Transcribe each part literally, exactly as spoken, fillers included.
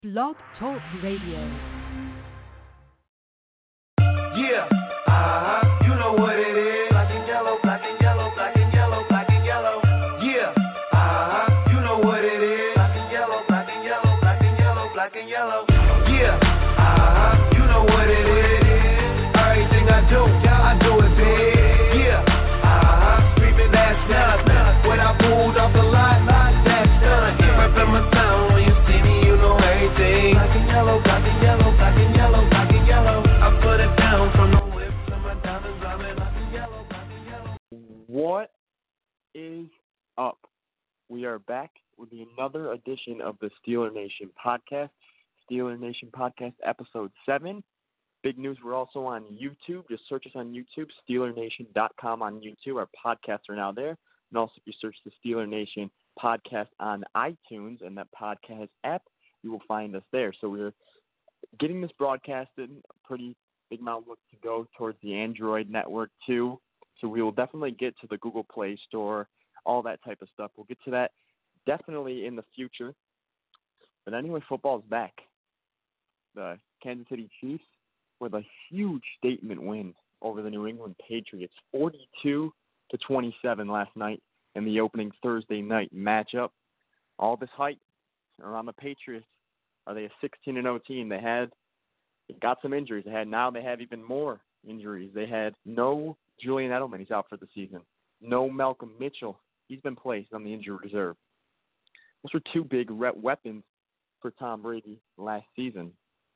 Blog Talk Radio. Yeah, uh-huh, you know what it is. Black and yellow, black and yellow, black and yellow, black and yellow. Yeah, uh-huh, you know what it is. Black and yellow, black and yellow, black and yellow, black and yellow. Yeah, uh-huh, you know what it is. Everything I do, I do it big. Yeah, uh-huh, screaming that's nothing. When I pulled off the lot, that's done. Reppin' my town, when you see me, you know everything. Black and yellow, black and yellow, black and yellow, black and yellow. I put it down from the whip to my diamonds, diamond, black and yellow, black and yellow. What is up? We are back with another edition of the Steeler Nation podcast. Steeler Nation podcast episode seven. Big news, we're also on YouTube. Just search us on YouTube, steeler nation dot com on YouTube. Our podcasts are now there. And also if you search the Steeler Nation podcast on iTunes and that podcast app, you will find us there. So we're getting this broadcasted, a pretty big amount of work to go towards the Android network too. So we will definitely get to the Google Play Store, all that type of stuff. We'll get to that definitely in the future. But anyway, football is back. The Kansas City Chiefs with a huge statement win over the New England Patriots, forty-two to twenty-seven last night in the opening Thursday night matchup. All this hype around the Patriots. Are they a sixteen and oh team? They had they got some injuries. They had now they have even more injuries. They had no Julian Edelman. He's out for the season. No Malcolm Mitchell. He's been placed on the injury reserve. Those were two big rep weapons for Tom Brady last season.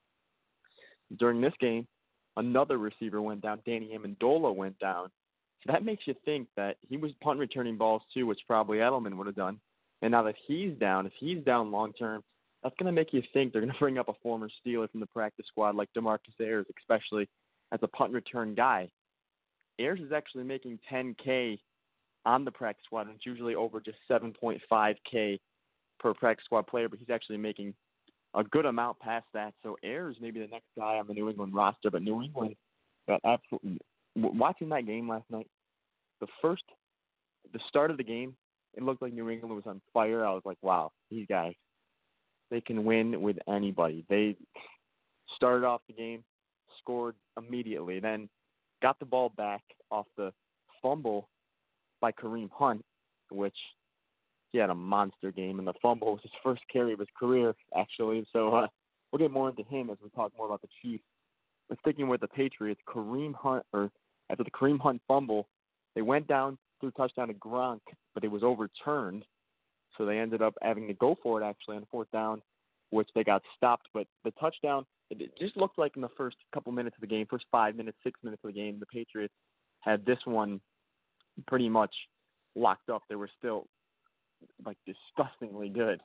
During this game, another receiver went down. Danny Amendola went down. So that makes you think that he was punt returning balls too, which probably Edelman would have done. And now that he's down, if he's down long term, that's going to make you think they're going to bring up a former Steeler from the practice squad like DeMarcus Ayers, especially as a punt return guy. Ayers is actually making ten K on the practice squad, and it's usually over just seven point five K per practice squad player, but he's actually making a good amount past that. So Ayers may be the next guy on the New England roster, but New England got absolutely – watching that game last night, the first – the start of the game, it looked like New England was on fire. I was like, wow, these guys, they can win with anybody. They started off the game, scored immediately, then got the ball back off the fumble by Kareem Hunt, which he had a monster game, and the fumble was his first carry of his career, actually. So uh, we'll get more into him as we talk more about the Chiefs. But sticking with the Patriots, Kareem Hunt, or after the Kareem Hunt fumble, they went down, threw a touchdown to Gronk, but it was overturned. So they ended up having to go for it, actually, on fourth down, which they got stopped. But the touchdown, it just looked like in the first couple minutes of the game, first five minutes, six minutes of the game, the Patriots had this one pretty much locked up. They were still, like, disgustingly good.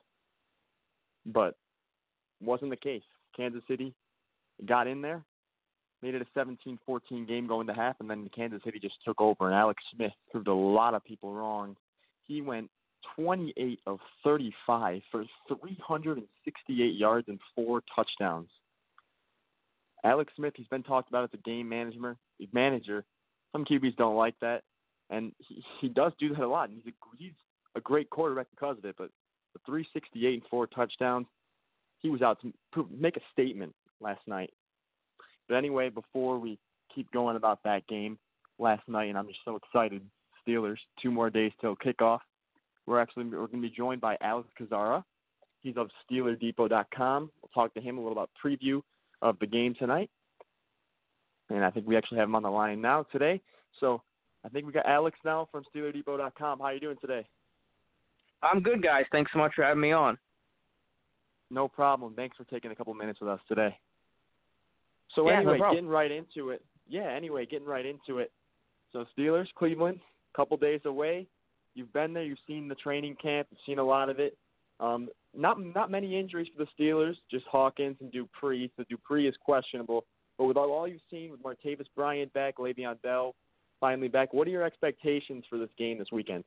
But wasn't the case. Kansas City got in there, made it a seventeen fourteen game going to half, and then Kansas City just took over, and Alex Smith proved a lot of people wrong. He went twenty-eight of thirty-five for three hundred sixty-eight yards and four touchdowns. Alex Smith, he's been talked about as a game manager. manager. Some Q Bs don't like that, and he, he does do that a lot. And he's a, he's a great quarterback because of it, but the three sixty-eight and four touchdowns, he was out to prove, make a statement last night. But anyway, before we keep going about that game last night, and I'm just so excited, Steelers, two more days till kickoff. We're actually we're going to be joined by Alex Kazara. He's of Steeler Depot dot com. We'll talk to him a little about preview of the game tonight. And I think we actually have him on the line now today. So I think we got Alex now from Steeler Depot dot com. How are you doing today? I'm good, guys. Thanks so much for having me on. No problem. Thanks for taking a couple minutes with us today. So yeah, anyway, no getting right into it. Yeah, anyway, getting right into it. So Steelers, Cleveland, couple days away. You've been there. You've seen the training camp. You've seen a lot of it. Um, not not many injuries for the Steelers, just Hawkins and Dupree. So Dupree is questionable. But with all you've seen with Martavis Bryant back, Le'Veon Bell finally back, what are your expectations for this game this weekend?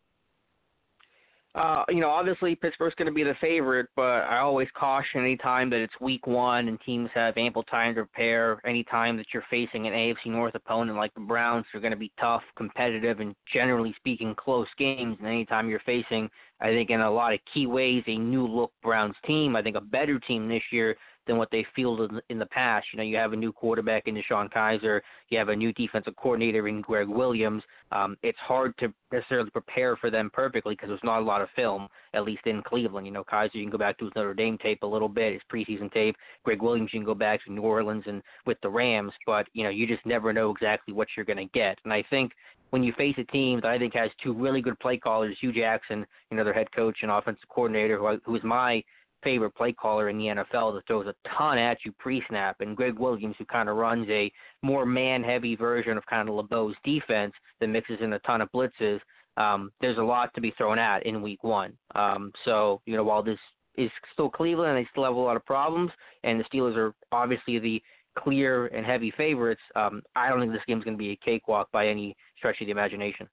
Uh, you know, obviously Pittsburgh's going to be the favorite, but I always caution any time that it's week one and teams have ample time to prepare. Any time that you're facing an A F C North opponent like the Browns, they're going to be tough, competitive, and generally speaking, close games. And anytime you're facing I think in a lot of key ways, a new-look Browns team. I think a better team this year than what they fielded in the past. You know, you have a new quarterback in DeShone Kizer. You have a new defensive coordinator in Greg Williams. Um, it's hard to necessarily prepare for them perfectly because there's not a lot of film, at least in Cleveland. You know, Kizer, you can go back to his Notre Dame tape a little bit, his preseason tape. Greg Williams, you can go back to New Orleans and with the Rams. But, you know, you just never know exactly what you're going to get. And I think when you face a team that I think has two really good play callers, Hugh Jackson, you know, their head coach and offensive coordinator, who, who is my favorite play caller in the N F L that throws a ton at you pre-snap, and Greg Williams, who kind of runs a more man-heavy version of kind of LeBeau's defense that mixes in a ton of blitzes, um, there's a lot to be thrown at in week one. Um, so, you know, while this is still Cleveland and they still have a lot of problems, and the Steelers are obviously the clear and heavy favorites, um, I don't think this game's going to be a cakewalk by any stretch of the imagination.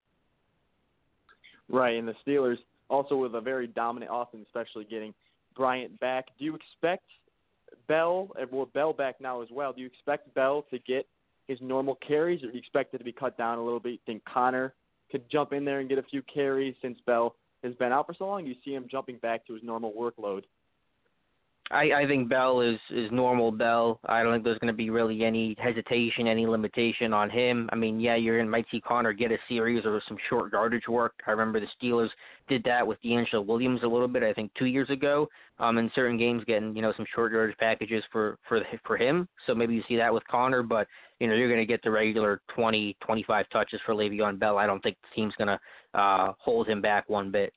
Right, and the Steelers also with a very dominant offense, especially getting Bryant back. Do you expect Bell, well, Bell back now as well, do you expect Bell to get his normal carries, or do you expect it to be cut down a little bit? You think Connor could jump in there and get a few carries since Bell has been out for so long? Do you see him jumping back to his normal workload? I, I think Bell is, is normal Bell. I don't think there's going to be really any hesitation, any limitation on him. I mean, yeah, you're going to might see Connor get a series or some short yardage work. I remember the Steelers did that with D'Angelo Williams a little bit, I think two years ago, um, in certain games getting, you know, some short yardage packages for, for, for him. So maybe you see that with Connor, but, you know, you're going to get the regular twenty, twenty-five touches for Le'Veon Bell. I don't think the team's going to uh, hold him back one bit.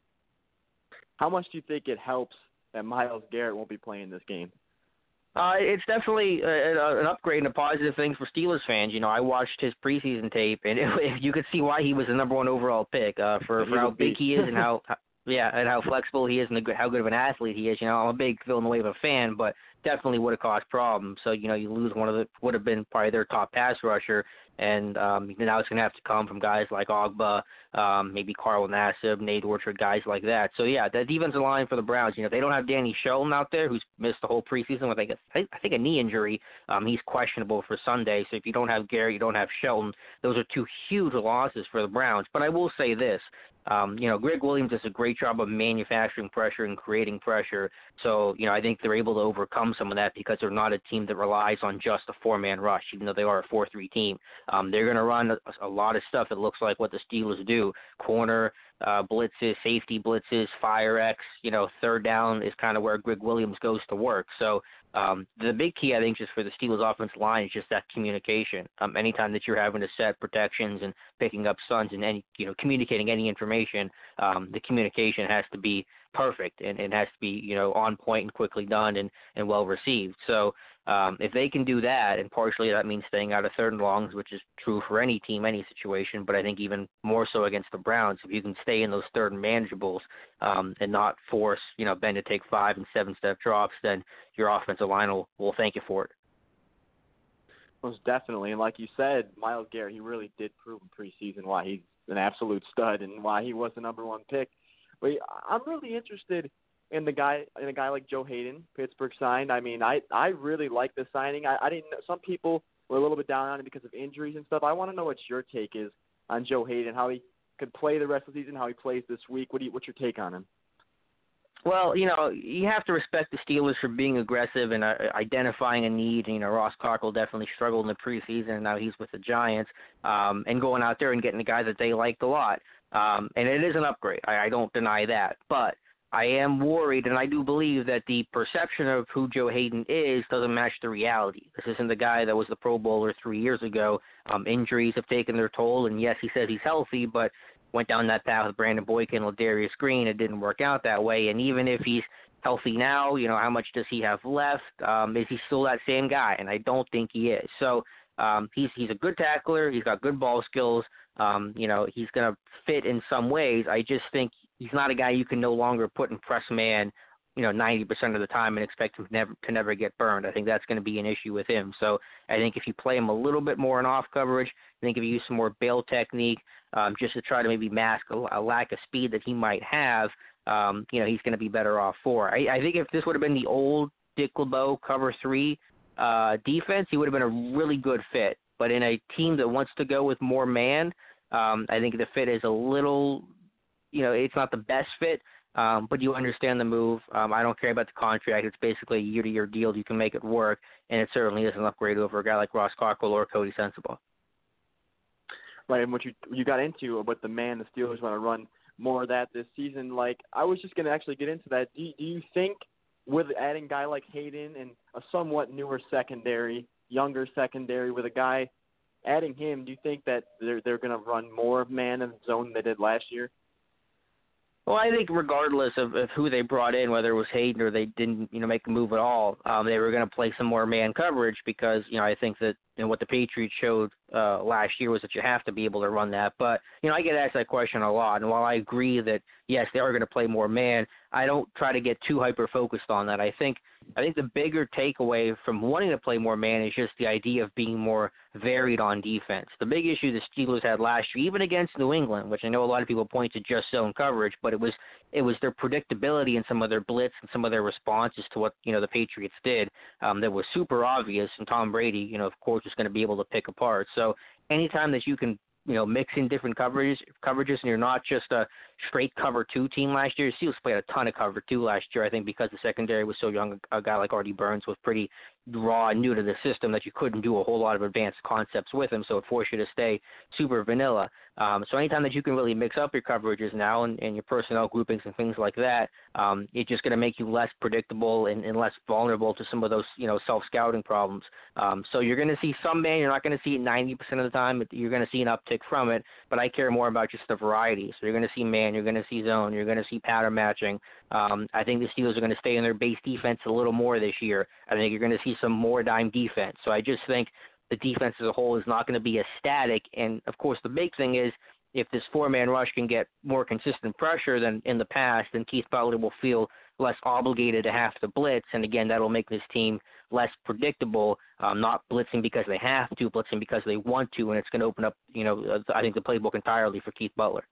How much do you think it helps that Myles Garrett won't be playing this game? Uh, it's definitely a, a, an upgrade and a positive thing for Steelers fans. You know, I watched his preseason tape, and it, you could see why he was the number one overall pick uh, for, for how big he is and how, how yeah, and how flexible he is and the, how good of an athlete he is. You know, I'm a big Villanueva fan, but definitely would have caused problems. So, you know, you lose one of the would have been probably their top pass rusher, and um, now it's going to have to come from guys like Ogba, um, maybe Carl Nassib, Nate Orchard, guys like that. So, yeah, that defensive line for the Browns, you know, they don't have Danny Shelton out there, who's missed the whole preseason with, like, a, I think, a knee injury. Um, he's questionable for Sunday. So if you don't have Garrett, you don't have Shelton. Those are two huge losses for the Browns. But I will say this. Um, you know, Greg Williams does a great job of manufacturing pressure and creating pressure. So, you know, I think they're able to overcome some of that because they're not a team that relies on just a four-man rush, even though they are a four three team. Um, they're going to run a, a lot of stuff that looks like what the Steelers do. Corner, uh, blitzes, safety blitzes, fire X, you know, third down is kind of where Greg Williams goes to work. So um, the big key, I think, just for the Steelers offensive line is just that communication. Um, anytime that you're having to set protections and picking up stunts and any, you know, communicating any information, um, the communication has to be perfect and it has to be, you know, on point and quickly done and, and well received. So um, if they can do that, and partially that means staying out of third and longs, which is true for any team, any situation, but I think even more so against the Browns, if you can stay in those third and manageables um, and not force, you know, Ben to take five and seven step drops, then your offensive line will, will thank you for it. Most definitely. And like you said, Myles Garrett, he really did prove in preseason why he's an absolute stud and why he was the number one pick. But I'm really interested in the guy, in a guy like Joe Hayden, Pittsburgh signed. I mean, I, I really like the signing. I, I didn't know, some people were a little bit down on it because of injuries and stuff. I want to know what your take is on Joe Hayden, how he could play the rest of the season, how he plays this week. What do you, what's your take on him? Well, you know, you have to respect the Steelers for being aggressive and uh, identifying a need. You know, Ross Cockrell definitely struggled in the preseason, and now he's with the Giants, um, and going out there and getting a guy that they liked a lot. Um, and it is an upgrade. I, I don't deny that. But I am worried, and I do believe that the perception of who Joe Hayden is doesn't match the reality. This isn't the guy that was the Pro Bowler three years ago. Um, injuries have taken their toll, and yes, he says he's healthy, but went down that path with Brandon Boykin, Ladarius Green. It didn't work out that way. And even if he's healthy now, you know, how much does he have left? Um, is he still that same guy? And I don't think he is. So um, he's he's a good tackler. He's got good ball skills. Um, you know, he's going to fit in some ways. I just think he's not a guy you can no longer put in press man, you know, ninety percent of the time and expect him to never, to never get burned. I think that's going to be an issue with him. So I think if you play him a little bit more in off coverage, I think if you use some more bail technique, um, just to try to maybe mask a, a lack of speed that he might have, um, you know, he's going to be better off for. I, I think if this would have been the old Dick LeBeau cover three uh, defense, he would have been a really good fit. But in a team that wants to go with more man, um, I think the fit is a little you know, it's not the best fit, um, but you understand the move. Um, I don't care about the contract. It's basically a year-to-year deal. You can make it work, and it certainly is an upgrade over a guy like Ross Cockrell or Cody Sensible. Right, and what you you got into with the man the Steelers want to run more of that this season. Like, I was just going to actually get into that. Do you, do you think with adding a guy like Hayden and a somewhat newer secondary, younger secondary with a guy, adding him, do you think that they're they're going to run more of man in zone than they did last year? Well, I think regardless of, of who they brought in, whether it was Hayden or they didn't, you know, make a move at all, um, they were going to play some more man coverage because, you know, I think that, you know, what the Patriots showed uh, last year was that you have to be able to run that. But, you know, I get asked that question a lot, and while I agree that, yes, they are going to play more man, I don't try to get too hyper-focused on that. I think I think the bigger takeaway from wanting to play more man is just the idea of being more varied on defense. The big issue the Steelers had last year, even against New England, which I know a lot of people point to just zone coverage, but it was it was their predictability in some of their blitz and some of their responses to what, you know, the Patriots did um, that was super obvious, and Tom Brady, you know, of course, is going to be able to pick apart. So anytime that you can, you know, mix in different coverages, coverages, and you're not just a straight cover two team last year. Steelers played a ton of cover two last year, I think, because the secondary was so young. A guy like Artie Burns was pretty raw and new to the system that you couldn't do a whole lot of advanced concepts with him, so it forced you to stay super vanilla. Um, so anytime that you can really mix up your coverages now and, and your personnel groupings and things like that, um, it's just going to make you less predictable and, and less vulnerable to some of those, you know, self-scouting problems. Um, so you're going to see some man. You're not going to see it ninety percent of the time. You're going to see an uptick from it, but I care more about just the variety. So you're going to see man, you're going to see zone, you're going to see pattern matching. Um, I think the Steelers are going to stay in their base defense a little more this year. I think you're going to see some more dime defense. So I just think the defense as a whole is not going to be as static. And, of course, the big thing is if this four-man rush can get more consistent pressure than in the past, then Keith Butler will feel less obligated to have to blitz. And, again, that will make this team less predictable, um, not blitzing because they have to, blitzing because they want to, and it's going to open up, you know, I think the playbook entirely for Keith Butler.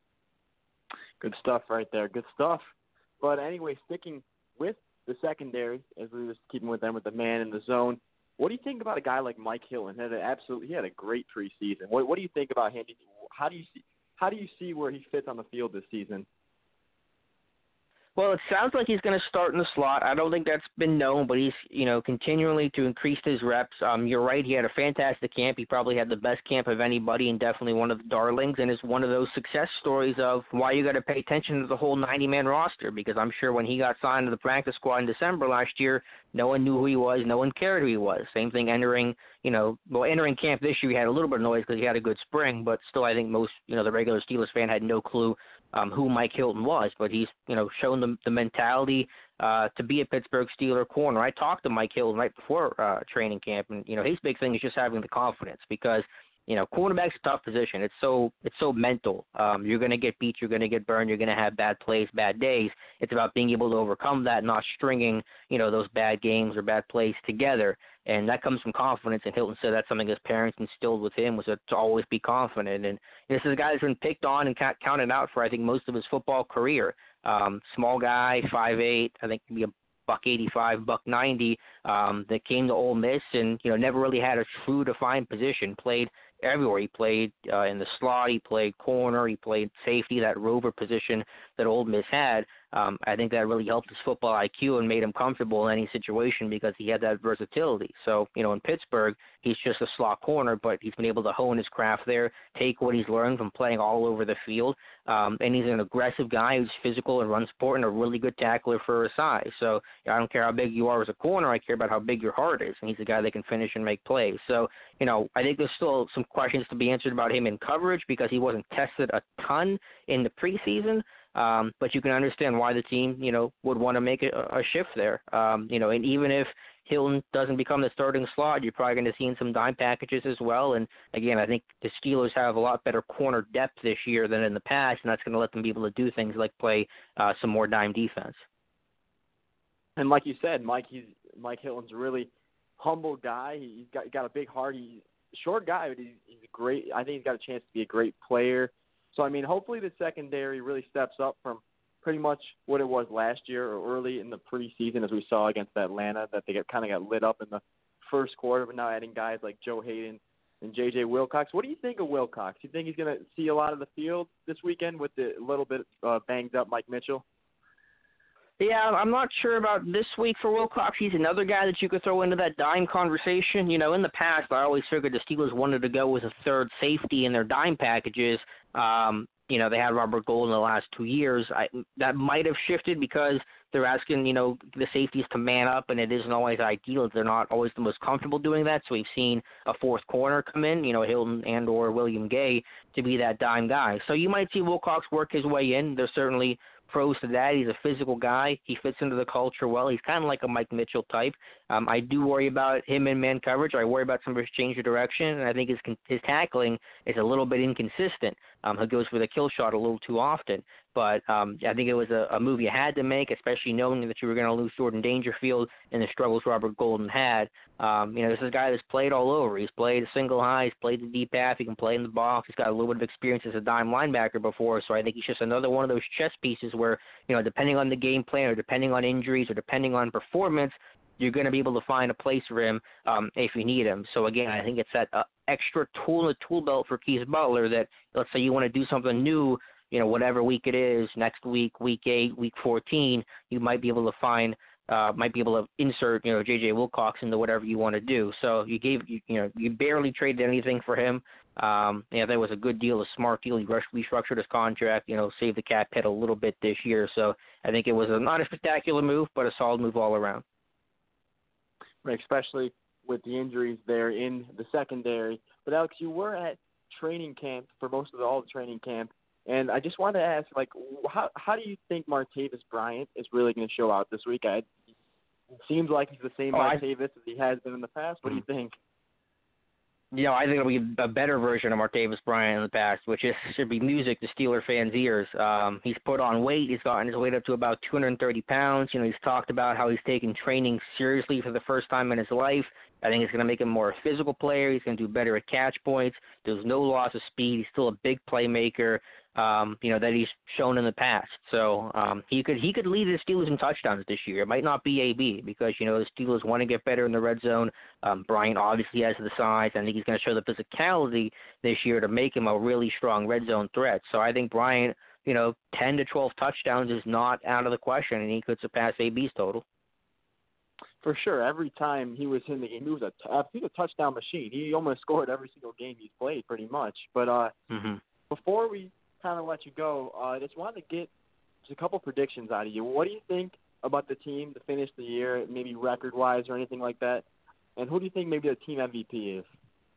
Good stuff right there. Good stuff. But anyway, sticking with the secondary, as we were keeping with them with the man in the zone, what do you think about a guy like Mike Hilton? Had an absolutely, he had a great preseason. What, what do you think about him? How do you see how do you see where he fits on the field this season? Well, it sounds like he's going to start in the slot. I don't think that's been known, but he's, you know, continually to increase his reps. Um, you're right. He had a fantastic camp. He probably had the best camp of anybody and definitely one of the darlings, and is one of those success stories of why you got to pay attention to the whole ninety-man roster, because I'm sure when he got signed to the practice squad in December last year, no one knew who he was. No one cared who he was. Same thing entering, you know, well, entering camp this year, he had a little bit of noise because he had a good spring, but still I think most, you know, the regular Steelers fan had no clue Um, who Mike Hilton was, but he's, you know, shown the, the mentality uh, to be a Pittsburgh Steeler corner. I talked to Mike Hilton right before uh, training camp, and, you know, his big thing is just having the confidence because, you know, cornerback's a tough position. It's so it's so mental. Um, you're going to get beat. You're going to get burned. You're going to have bad plays, bad days. It's about being able to overcome that, not stringing, you know, those bad games or bad plays together. And that comes from confidence. And Hilton said that's something his parents instilled with him, was to always be confident. And this is a guy that's been picked on and counted out for, I think, most of his football career. Um, small guy, five eight, I think maybe a buck eighty-five, buck ninety, um, that came to Ole Miss and, you know, never really had a true defined position, played everywhere. He played uh, in the slot, he played corner, he played safety, that rover position that Ole Miss had. Um, I think that really helped his football I Q and made him comfortable in any situation because he had that versatility. So, you know, in Pittsburgh, he's just a slot corner, but he's been able to hone his craft there, take what he's learned from playing all over the field. Um, and he's an aggressive guy who's physical and runs sport and a really good tackler for his size. So I don't care how big you are as a corner, I care about how big your heart is. And he's a guy that can finish and make plays. So, you know, I think there's still some questions to be answered about him in coverage because he wasn't tested a ton in the preseason. Um, but you can understand why the team, you know, would want to make a, a shift there. Um, you know, and even if Hilton doesn't become the starting slot, you're probably going to see in some dime packages as well. And again, I think the Steelers have a lot better corner depth this year than in the past, and that's going to let them be able to do things like play uh, some more dime defense. And like you said, Mike, he's Mike Hilton's a really humble guy. He's got got a big heart. He's a short guy, but he's, he's a great. I think he's got a chance to be a great player. So, I mean, hopefully the secondary really steps up from pretty much what it was last year or early in the preseason, as we saw against Atlanta, that they got, kind of got lit up in the first quarter. But now adding guys like Joe Hayden, and J J Wilcox. What do you think of Wilcox? You think he's going to see a lot of the field this weekend with the little bit uh, banged up Mike Mitchell? Yeah, I'm not sure about this week for Wilcox. He's another guy that you could throw into that dime conversation. You know, in the past, I always figured the Steelers wanted to go with a third safety in their dime packages. Um, you know, they had Robert Gould in the last two years. I, that might have shifted because they're asking, you know, the safeties to man up, and it isn't always ideal. They're not always the most comfortable doing that. So we've seen a fourth corner come in, you know, Hilton and or William Gay to be that dime guy. So you might see Wilcox work his way in. There's certainly pros to that. He's a physical guy. He fits into the culture well. He's kind of like a Mike Mitchell type. Um, I do worry about him in man coverage. I worry about some of his change of direction, and I think his his tackling is a little bit inconsistent. Um, he goes for the kill shot a little too often. But um, I think it was a, a move you had to make, especially knowing that you were going to lose Jordan Dangerfield and the struggles Robert Golden had. Um, you know, this is a guy that's played all over. He's played a single high. He's played the deep half. He can play in the box. He's got a little bit of experience as a dime linebacker before. So I think he's just another one of those chess pieces where, you know, depending on the game plan or depending on injuries or depending on performance, you're going to be able to find a place for him um, if you need him. So, again, I think it's that uh, extra tool in the tool belt for Keith Butler that, let's say you want to do something new, you know, whatever week it is, next week, week eight, week fourteen, you might be able to find, uh, might be able to insert, you know, J J Wilcox into whatever you want to do. So you gave, you, you know, you barely traded anything for him. Um, yeah, that was a good deal, a smart deal. He restructured his contract, you know, saved the cap hit a little bit this year. So I think it was a, not a spectacular move, but a solid move all around. Right, especially with the injuries there in the secondary. But, Alex, you were at training camp for most of the, all the training camp. And I just wanted to ask, like, how how do you think Martavis Bryant is really going to show out this week? I, it seems like he's the same oh, Martavis I, as he has been in the past. What do you think? You know, I think it'll be a better version of Martavis Bryant in the past, which is should be music to Steeler fans' ears. Um, he's put on weight. He's gotten his weight up to about two hundred thirty pounds. You know, he's talked about how he's taking training seriously for the first time in his life. I think it's going to make him more a physical player. He's going to do better at catch points. There's no loss of speed. He's still a big playmaker, um, you know, that he's shown in the past. So um, he could he could lead the Steelers in touchdowns this year. It might not be A B because, you know, the Steelers want to get better in the red zone. Um, Bryant obviously has the size. I think he's going to show the physicality this year to make him a really strong red zone threat. So I think Bryant, you know, ten to twelve touchdowns is not out of the question, and he could surpass A B's total. For sure. Every time he was in the game, he was a, t- he's a touchdown machine. He almost scored every single game he's played pretty much. But uh, mm-hmm. before we kind of let you go, uh, I just wanted to get just a couple predictions out of you. What do you think about the team to finish the year, maybe record-wise or anything like that? And who do you think maybe the team M V P is?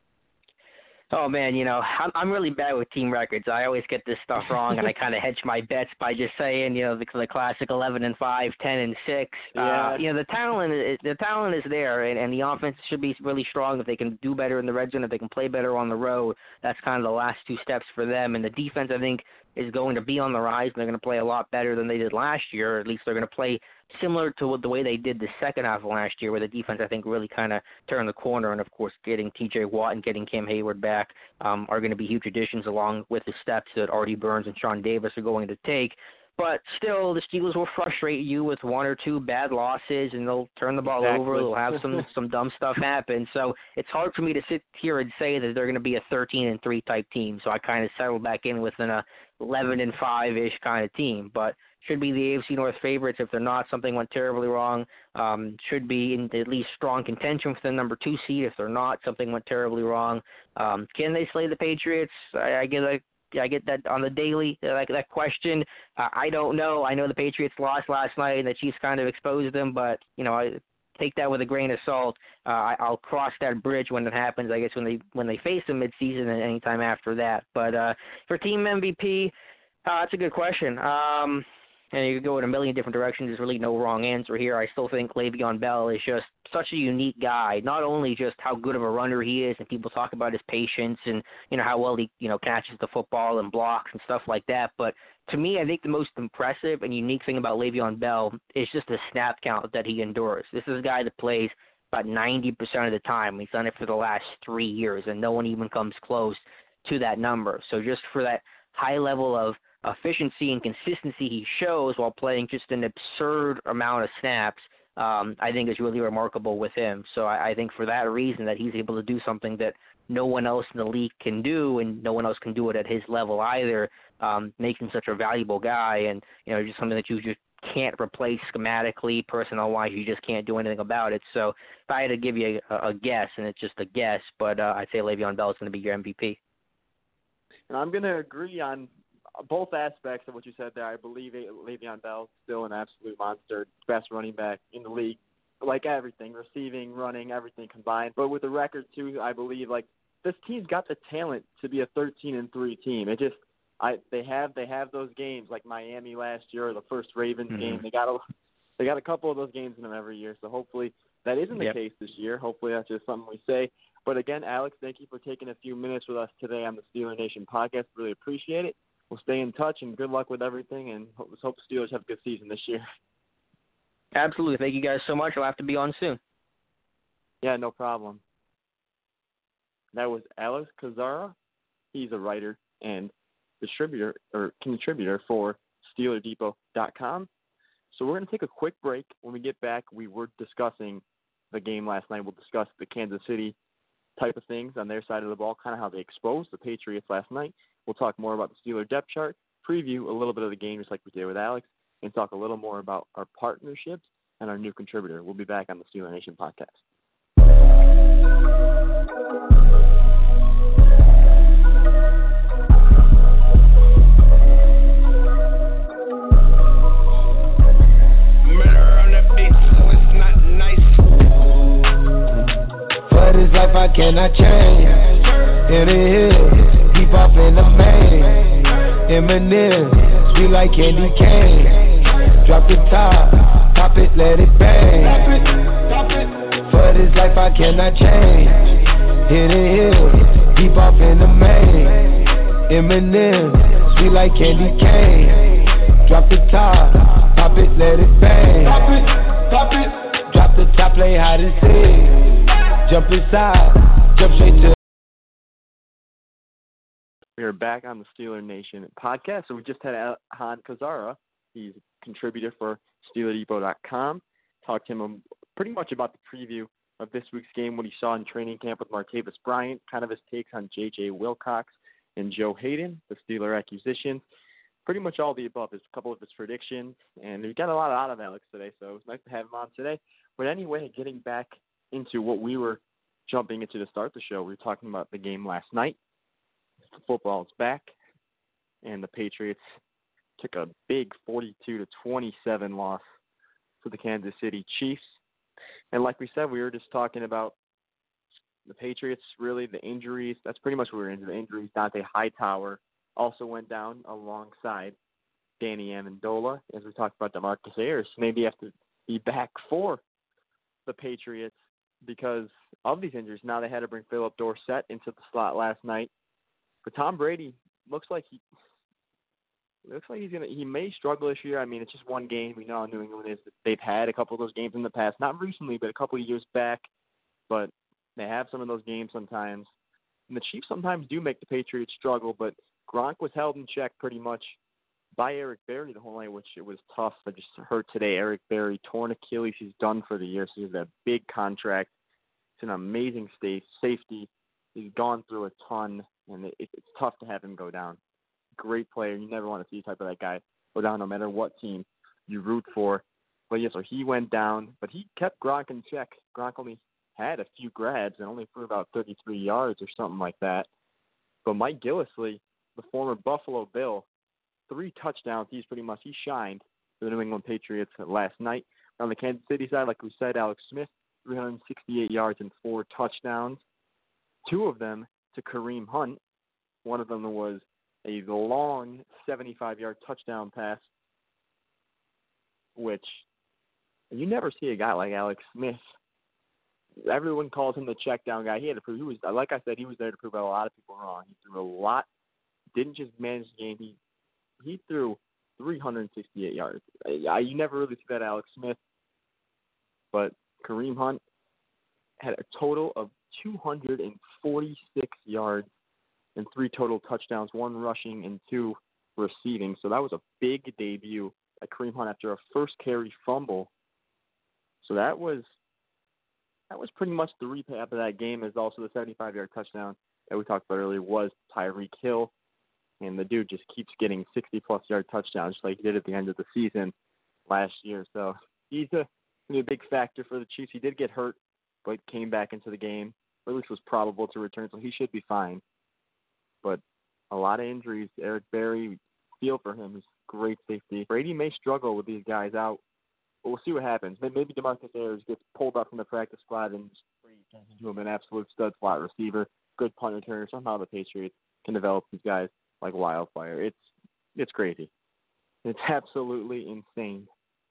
Oh, man, you know, I'm, I'm really bad with team records. I always get this stuff wrong, and I kind of hedge my bets by just saying, you know, the, the classic eleven and five, ten and six. Yeah. Uh, you know, the talent is, the talent is there, and, and the offense should be really strong if they can do better in the red zone, if they can play better on the road. That's kind of the last two steps for them. And the defense, I think, is going to be on the rise, and they're going to play a lot better than they did last year, or at least they're going to play similar to what the way they did the second half of last year, where the defense, I think, really kind of turned the corner. And, of course, getting T J Watt and getting Cam Hayward back um, are going to be huge additions along with the steps that Artie Burns and Sean Davis are going to take. But still, the Steelers will frustrate you with one or two bad losses, and they'll turn the ball exactly. over. They'll have some, some dumb stuff happen. So it's hard for me to sit here and say that they're going to be a thirteen and three type team. So I kind of settle back in within a eleven and five-ish kind of team. But should be the A F C North favorites. If they're not, something went terribly wrong. Um, should be in at least strong contention for the number two seed. If they're not, something went terribly wrong. Um, can they slay the Patriots? I, I get a I get that on the daily, like that question. Uh, I don't know. I know the Patriots lost last night and the Chiefs kind of exposed them, but, you know, I take that with a grain of salt. Uh, I, I'll cross that bridge when it happens, I guess, when they when they face them midseason and anytime after that. But uh, for team M V P, uh, that's a good question. Um, and you could go in a million different directions. There's really no wrong answer here. I still think Le'Veon Bell is just such a unique guy, not only just how good of a runner he is, and people talk about his patience and, you know, how well he, you know, catches the football and blocks and stuff like that. But to me, I think the most impressive and unique thing about Le'Veon Bell is just the snap count that he endures. This is a guy that plays about ninety percent of the time. He's done it for the last three years, and no one even comes close to that number. So just for that high level of efficiency and consistency he shows while playing just an absurd amount of snaps, um, I think is really remarkable with him. So I, I think for that reason that he's able to do something that no one else in the league can do, and no one else can do it at his level either, um, makes him such a valuable guy, and, you know, just something that you just can't replace schematically, personnel-wise. You just can't do anything about it. So if I had to give you a, a guess, and it's just a guess, but uh, I'd say Le'Veon Bell is going to be your M V P. And I'm going to agree on both aspects of what you said there. I believe Le'Veon Bell is still an absolute monster, best running back in the league, like everything, receiving, running, everything combined. But with the record, too, I believe, like, this team's got the talent to be a thirteen and three team. It just, I they have they have those games like Miami last year or the first Ravens mm-hmm. game. They got a they got a couple of those games in them every year. So hopefully that isn't the yep. case this year. Hopefully that's just something we say. But again, Alex, thank you for taking a few minutes with us today on the Steeler Nation podcast. Really appreciate it. We'll stay in touch, and good luck with everything, and hope, hope the Steelers have a good season this year. Absolutely. Thank you guys so much. I'll have to be on soon. Yeah, no problem. That was Alex Kozara. He's a writer and distributor or contributor for Steeler Depot dot com. So we're going to take a quick break. When we get back, we were discussing the game last night. We'll discuss the Kansas City type of things on their side of the ball, kind of how they exposed the Patriots last night. We'll talk more about the Steeler depth chart, preview a little bit of the game just like we did with Alex, and talk a little more about our partnerships and our new contributor. We'll be back on the Steeler Nation podcast. For this life I cannot change. In the hills, deep off in the main. Eminem, sweet like candy cane. Drop the top, pop it, let it bang. For this life I cannot change. In the hills, deep off in the main. Eminem, sweet like candy cane. Drop the top, pop it, let it bang. Pop it, pop it. Drop the top, play hide and seek. Jump inside, jump straight to. We are back on the Steeler Nation podcast. So we just had Han Kozara. He's a contributor for Steeler Depot dot com. Talked to him pretty much about the preview of this week's game, what he saw in training camp with Martavis Bryant, kind of his takes on J J Wilcox and Joe Hayden, the Steeler acquisitions. Pretty much all the above. There's a couple of his predictions, and we got a lot out of Alex today, so it was nice to have him on today. But anyway, getting back into what we were jumping into to start the show, we were talking about the game last night. Football is back, and the Patriots took a big forty-two to twenty-seven loss to the Kansas City Chiefs. And like we said, we were just talking about the Patriots, really, the injuries. That's pretty much what we were into, the injuries. Dante Hightower also went down alongside Danny Amendola. As we talked about DeMarcus Ayers, maybe have to be back for the Patriots because of these injuries. Now they had to bring Philip Dorsett into the slot last night. But Tom Brady looks like he looks like he's gonna he may struggle this year. I mean, it's just one game. We know how New England is. They've had a couple of those games in the past, not recently, but a couple of years back. But they have some of those games sometimes. And the Chiefs sometimes do make the Patriots struggle, but Gronk was held in check pretty much by Eric Berry the whole night, which it was tough. I just heard today Eric Berry torn Achilles. He's done for the year, so he has that big contract. It's an amazing state safety. He's gone through a ton, and it, it's tough to have him go down. Great player. You never want to see type of that guy go down no matter what team you root for. But, yeah, so he went down, but he kept Gronk in check. Gronk only had a few grabs and only threw about thirty-three yards or something like that. But Mike Gillislee, the former Buffalo Bill, three touchdowns. He's pretty much, he shined for the New England Patriots last night. On the Kansas City side, like we said, Alex Smith, three hundred sixty-eight yards and four touchdowns. Two of them to Kareem Hunt. One of them was a long seventy-five-yard touchdown pass, which you never see a guy like Alex Smith. Everyone calls him the check down guy. He had to prove, he was, like I said, he was there to prove a lot of people wrong. He threw a lot, didn't just manage the game. He he threw three hundred sixty-eight yards. I, you never really see that Alex Smith, but Kareem Hunt had a total of two hundred forty-six yards and three total touchdowns, one rushing and two receiving. So that was a big debut at Kareem Hunt after a first carry fumble. So that was that was pretty much the recap of that game. Is also the seventy-five-yard touchdown that we talked about earlier was Tyreek Hill, and the dude just keeps getting sixty-plus yard touchdowns just like he did at the end of the season last year. So he's a, a big factor for the Chiefs. He did get hurt, but came back into the game, or at least was probable to return, so he should be fine. But a lot of injuries. Eric Berry, feel for him. He's great safety. Brady may struggle with these guys out, but we'll see what happens. Maybe DeMarcus Ayers gets pulled up from the practice squad and Brady turns into him an absolute stud slot receiver, good punt returner. Somehow the Patriots can develop these guys like wildfire. It's it's crazy. It's absolutely insane.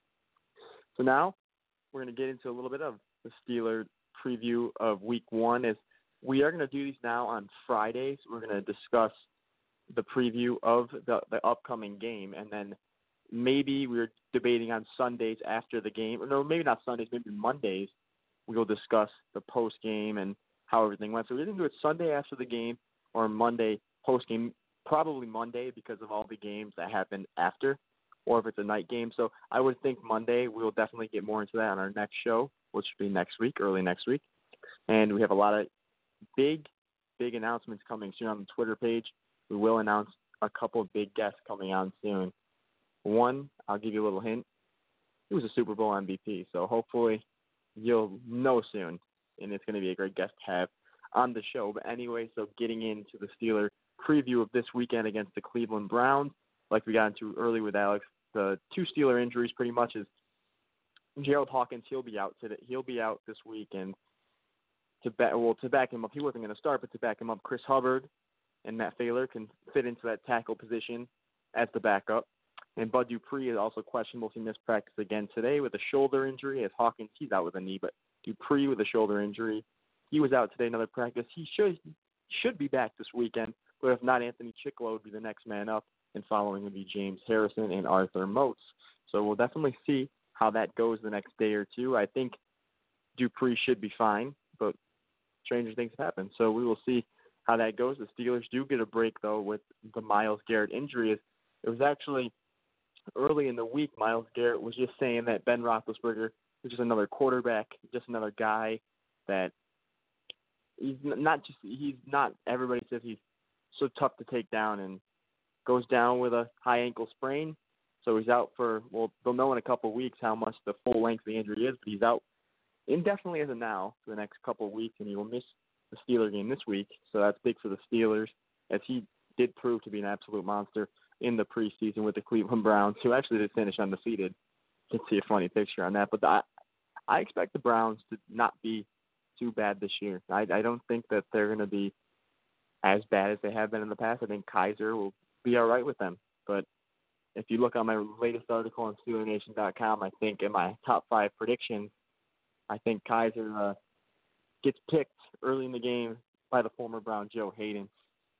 So now we're going to get into a little bit of the Steelers preview of week one. As we are going to do these now on Fridays. We're going to discuss the preview of the, the upcoming game, and then maybe we're debating on Sundays after the game. Or no, maybe not Sundays, maybe Mondays. We'll discuss the post-game and how everything went. So we're going to do it Sunday after the game or Monday post-game, probably Monday because of all the games that happened after, or if it's a night game. So I would think Monday we'll definitely get more into that on our next show, which will be next week, early next week. And we have a lot of big, big announcements coming soon on the Twitter page. We will announce a couple of big guests coming on soon. One, I'll give you a little hint. He was a Super Bowl M V P, so hopefully you'll know soon, and it's going to be a great guest to have on the show. But anyway, so getting into the Steeler preview of this weekend against the Cleveland Browns, like we got into early with Alex, the two Steeler injuries pretty much is Gerald Hawkins. He'll be out today. He'll be out this week, and to back well to back him up, he wasn't going to start, but to back him up, Chris Hubbard and Matt Failer can fit into that tackle position as the backup. And Bud Dupree is also questionable. He missed practice again today with a shoulder injury. As Hawkins, he's out with a knee, but Dupree with a shoulder injury, he was out today, another practice. He should should be back this weekend, but if not, Anthony Chicklow would be the next man up, and following would be James Harrison and Arthur Moats. So we'll definitely see how that goes the next day or two. I think Dupree should be fine, but stranger things happen. So we will see how that goes. The Steelers do get a break, though, with the Myles Garrett injury. It was actually early in the week, Myles Garrett was just saying that Ben Roethlisberger is just another quarterback, just another guy that he's not just, he's not, everybody says he's so tough to take down and goes down with a high ankle sprain. So he's out for, well, they'll know in a couple of weeks how much the full length of the injury is, but he's out indefinitely as of now for the next couple of weeks, and he will miss the Steeler game this week. So that's big for the Steelers, as he did prove to be an absolute monster in the preseason with the Cleveland Browns, who actually did finish undefeated. You can see a funny picture on that. But the, I, I expect the Browns to not be too bad this year. I, I don't think that they're going to be as bad as they have been in the past. I think Kaiser will be all right with them. But if you look on my latest article on Steeler Nation dot com, I think in my top five predictions, I think Kaiser uh, gets picked early in the game by the former Brown Joe Hayden.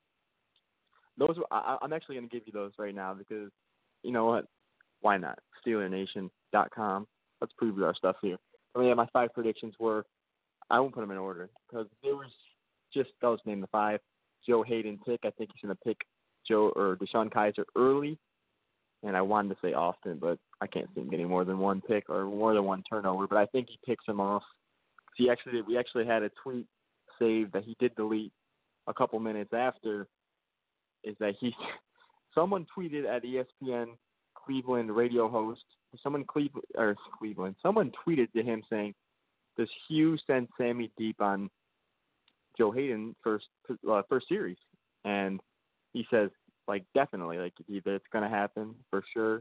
Those I, I'm actually going to give you those right now because, you know what? Why not? Steeler Nation dot com. Let's preview our stuff here. I mean, yeah, my five predictions were, I won't put them in order because there was just, I'll just name the five. Joe Hayden pick. I think he's going to pick Joe or DeShone Kizer early. And I wanted to say Austin, but I can't see him getting more than one pick or more than one turnover. But I think he picks him off. He actually did, we actually had a tweet saved that he did delete a couple minutes after. Is that he? Someone tweeted at E S P N Cleveland radio host. Someone Cleveland or Cleveland. Someone tweeted to him saying, "Does Hugh send Sammy deep on Joe Hayden first uh, first series?" And he says, "Like definitely, like either it's going to happen for sure."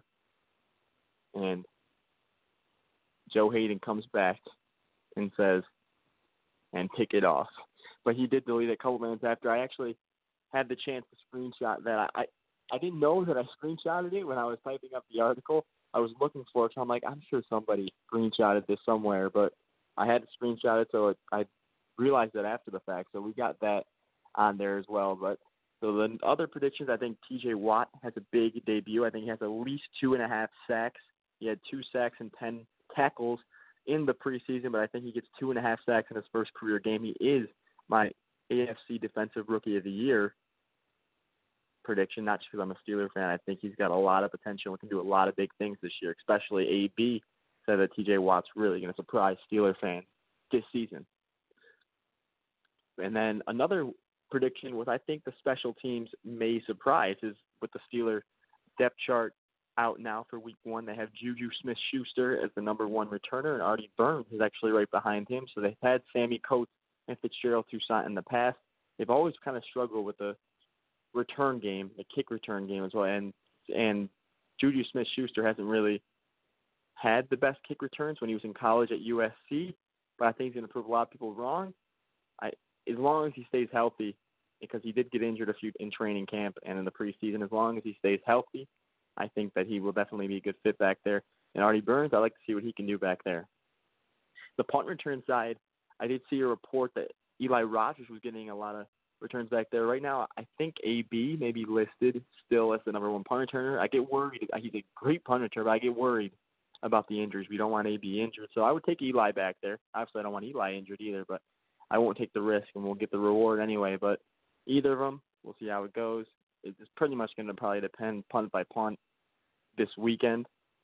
And Joe Hayden comes back and says, "And pick it off." But he did delete it a couple minutes after. I actually had the chance to screenshot that. I, I didn't know that I screenshotted it when I was typing up the article. I was looking for it, so I'm like, I'm sure somebody screenshotted this somewhere, but I had to screenshot it, so it, I realized that after the fact. So we got that on there as well. But so the other predictions, I think T J Watt has a big debut. I think he has at least two and a half sacks. He had two sacks and ten tackles in the preseason, but I think he gets two and a half sacks in his first career game. He is my A F C Defensive Rookie of the Year prediction, not just because I'm a Steeler fan. I think he's got a lot of potential and can do a lot of big things this year, especially A B said that T J Watt's really going to surprise Steeler fans this season. And then another prediction was I think the special teams may surprise is with the Steeler depth chart out now for week one. They have Juju Smith-Schuster as the number one returner, and Artie Burns is actually right behind him. So they've had Sammy Coates and Fitzgerald Toussaint in the past. They've always kind of struggled with the return game, the kick return game as well. And and Juju Smith-Schuster hasn't really had the best kick returns when he was in college at U S C, but I think he's going to prove a lot of people wrong. I, as long as he stays healthy, because he did get injured a few in training camp and in the preseason, as long as he stays healthy, I think that he will definitely be a good fit back there. And Artie Burns, I'd like to see what he can do back there. The punt return side, I did see a report that Eli Rogers was getting a lot of returns back there. Right now, I think A B may be listed still as the number one punt returner. I get worried. He's a great punt returner, but I get worried about the injuries. We don't want A B injured. So I would take Eli back there. Obviously, I don't want Eli injured either, but I won't take the risk, and we'll get the reward anyway. But either of them, we'll see how it goes. It's pretty much going to probably depend punt by punt this weekend.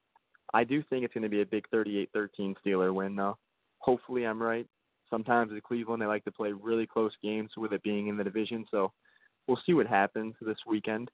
I do think it's going to be a big thirty-eight thirteen Steeler win, though. Hopefully I'm right. Sometimes at Cleveland, they like to play really close games with it being in the division, so we'll see what happens this weekend.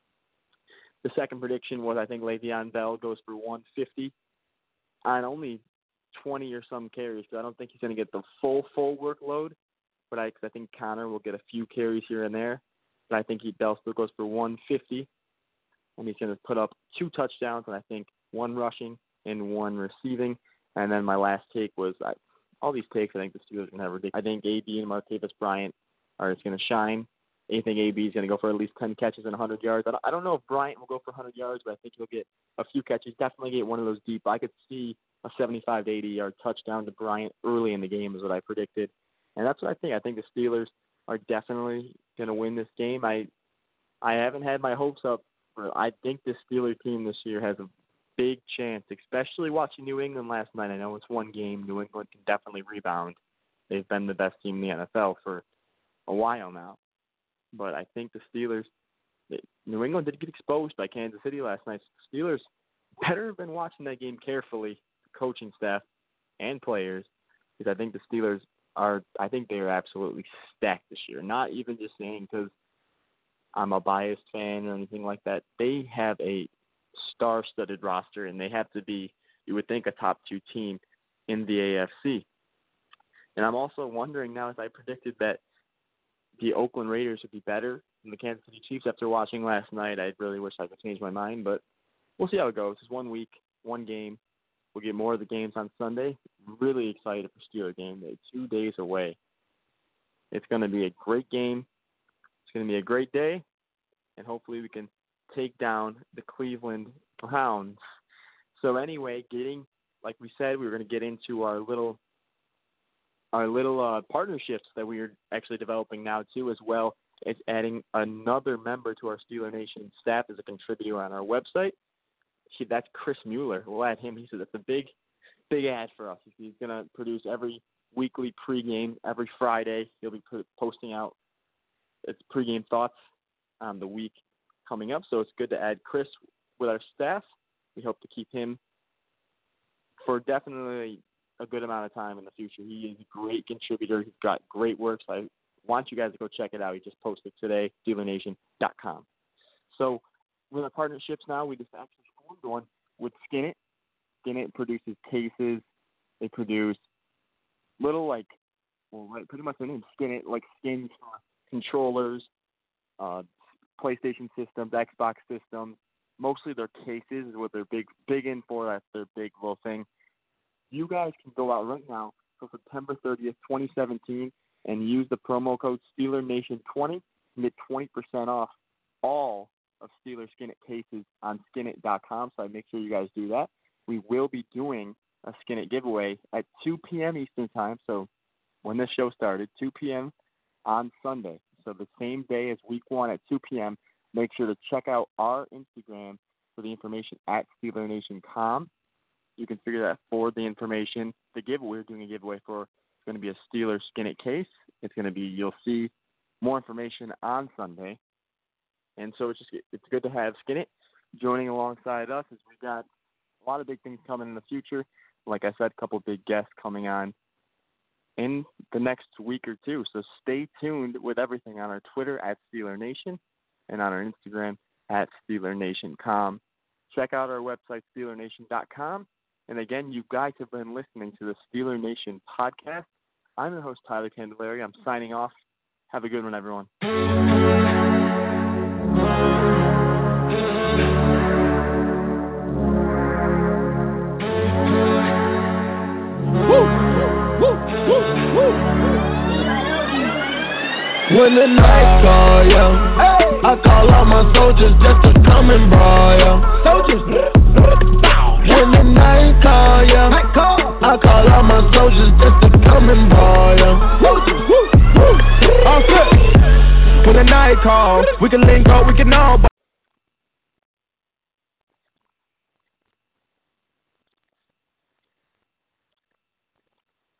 The second prediction was I think Le'Veon Bell goes for one fifty on only twenty or some carries, so I don't think he's going to get the full, full workload, but I, cause I think Connor will get a few carries here and there, but I think he Bell still goes for one fifty, and he's going to put up two touchdowns, and I think one rushing and one receiving. And then my last take was I, all these takes I think the Steelers are going to have ridiculous. I think A B and Martavis Bryant are just going to shine. I think A B is going to go for at least ten catches and one hundred yards. I don't, I don't know if Bryant will go for one hundred yards, but I think he'll get a few catches. Definitely get one of those deep. I could see a seventy-five to eighty-yard touchdown to Bryant early in the game is what I predicted. And that's what I think. I think the Steelers are definitely going to win this game. I I haven't had my hopes up. For, I think this Steelers team this year has a big chance, especially watching New England last night. I know it's one game. New England can definitely rebound. They've been the best team in the N F L for a while now. But I think the Steelers, New England did get exposed by Kansas City last night. The Steelers better have been watching that game carefully, the coaching staff and players, because I think the Steelers are, I think they are absolutely stacked this year. Not even just saying because I'm a biased fan or anything like that. They have a star-studded roster, and they have to be, you would think, a top two team in the A F C. And I'm also wondering now, as I predicted that the Oakland Raiders would be better than the Kansas City Chiefs after watching last night. I really wish I could change my mind, but we'll see how it goes. It's one week, one game. We'll get more of the games on Sunday. Really excited for Steeler game day. Two days away. It's going to be a great game. It's going to be a great day, and hopefully we can take down the Cleveland Browns. So anyway, getting, like we said, we were going to get into our little our little uh, partnerships that we are actually developing now too, as well as adding another member to our Steeler Nation staff as a contributor on our website. He, that's Chris Mueller. We'll add him. He said that's a big, big ad for us. He's going to produce every weekly pregame, every Friday. He'll be posting out its pregame thoughts on the week coming up. So it's good to add Chris with our staff. We hope to keep him for definitely a good amount of time in the future. He is a great contributor. He's got great work. So I want you guys to go check it out. He just posted today, Steeler Nation dot com. So with our partnerships now, we just actually formed one with Skin-It. Skin-It produces cases. They produce little like, well, pretty much the name, Skin-It, like skins for controllers, uh, PlayStation systems, Xbox systems. Mostly their cases is what they're big, big in for. That's their big little thing. You guys can go out right now for September thirtieth, twenty seventeen, and use the promo code Steeler Nation twenty and get twenty percent off all of Steeler Skin-It cases on skin it dot com. So I make sure you guys do that. We will be doing a Skin-It giveaway at two p.m. Eastern time. So when this show started, two p.m. on Sunday. So the same day as week one at two p.m. Make sure to check out our Instagram for the information at Steeler Nation dot com. You can figure that for the information. The giveaway, we're doing a giveaway for, it's going to be a Steeler Skin-It case. It's going to be, you'll see more information on Sunday. And so it's just, it's good to have Skin-It joining alongside us as we've got a lot of big things coming in the future. like I said, a couple big guests coming on in the next week or two. So stay tuned with everything on our Twitter at Steeler Nation and on our Instagram at Steeler Nation dot com. Check out our website, Steeler Nation dot com. And again, you guys have been listening to the Steeler Nation podcast. I'm your host, Tyler Candelaria. I'm signing off. Have a good one, everyone. When the night call, yeah, I call all my soldiers just to come and ball, yeah. Soldiers. When the night call, yeah, I call all my soldiers just to come and ball, yeah. All good. When the night call, we can link up, we can all.